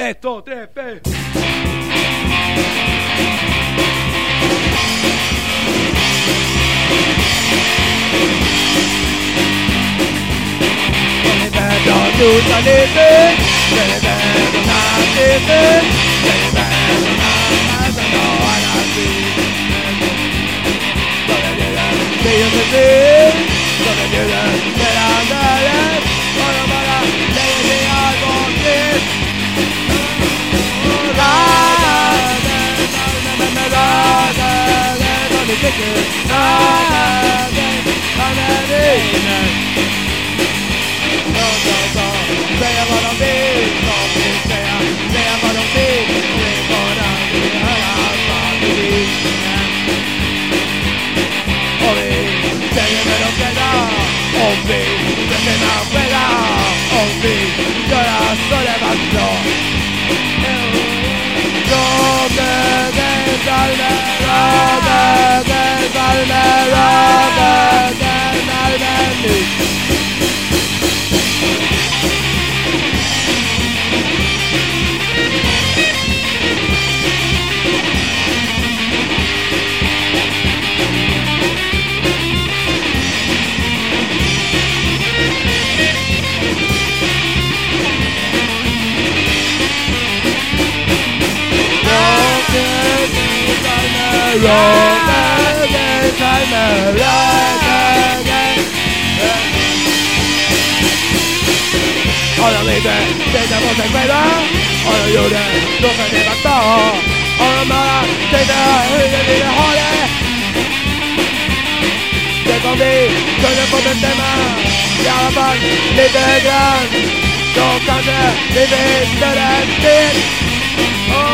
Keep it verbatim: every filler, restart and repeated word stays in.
Ett, två, tre, fyra. Don't do anything. Say that I'm not living. Say that I'm not. I know what I see. So that you're not seeing the thing. So that you're not that I'm not it. So that I'm not saying I want this. La la la la la la la la. Don't be thinking. La la la la la la. Säga vad de vill, de vill säga, säga vad de vill. Det är bara vi höra vad vi vill. Och vi säger med de själva, om vi bestämmer själva, om vi göra så det var bra. Råden salmer, råden salmer, råden salmer nu. Har de inte tänkte på sig själva? Har de gjort det, då kan det vara bra. Har de bara tänkte hur de ville ha det? Det kom vi kunde få bestämma, i alla fall lite grann. Då kanske vi vet större än det.